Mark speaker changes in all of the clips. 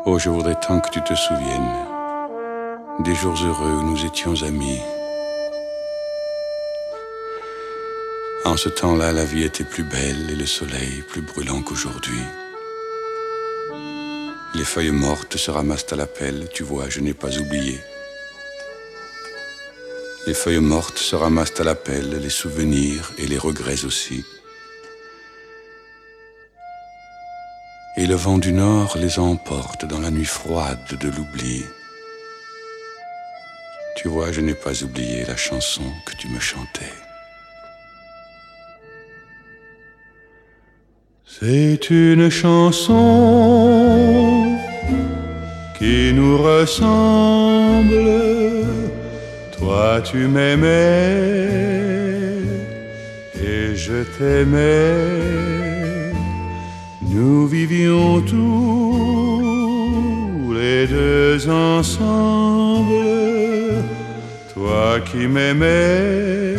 Speaker 1: Oh, je voudrais tant que tu te souviennes des jours heureux où nous étions amis. En ce temps-là, la vie était plus belle et le soleil plus brûlant qu'aujourd'hui. Les feuilles mortes se ramassent à la pelle, tu vois, je n'ai pas oublié. Les feuilles mortes se ramassent à la pelle, les souvenirs et les regrets aussi. Et le vent du nord les emporte dans la nuit froide de l'oubli. Tu vois, je n'ai pas oublié la chanson que tu me chantais. C'est une chanson qui nous ressemble. Toi tu m'aimais et je t'aimais. Nous vivions tous les deux ensemble. Toi qui m'aimais,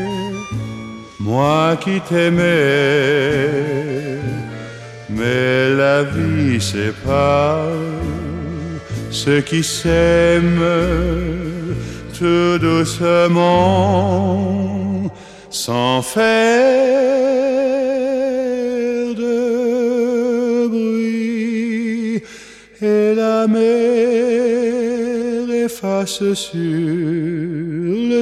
Speaker 1: moi qui t'aimais. Mais la vie sépare ceux qui s'aiment tout doucement, sans faire de bruit. Et la mer efface sur le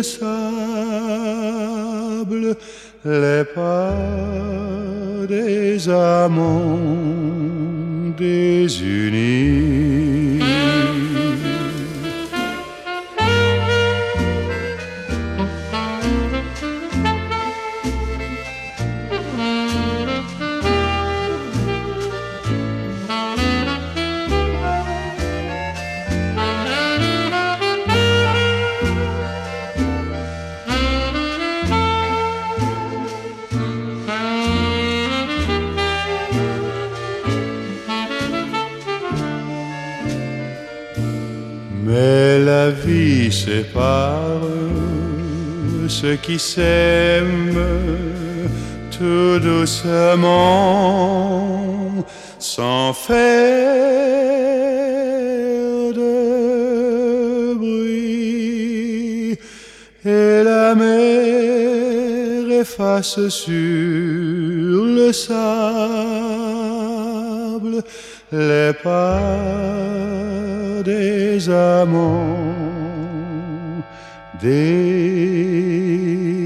Speaker 1: sable les pas des amants désunis. Mais la vie sépare ceux qui s'aiment tout doucement, sans faire de bruit. Et la mer efface sur le sable les pas des amants désunis.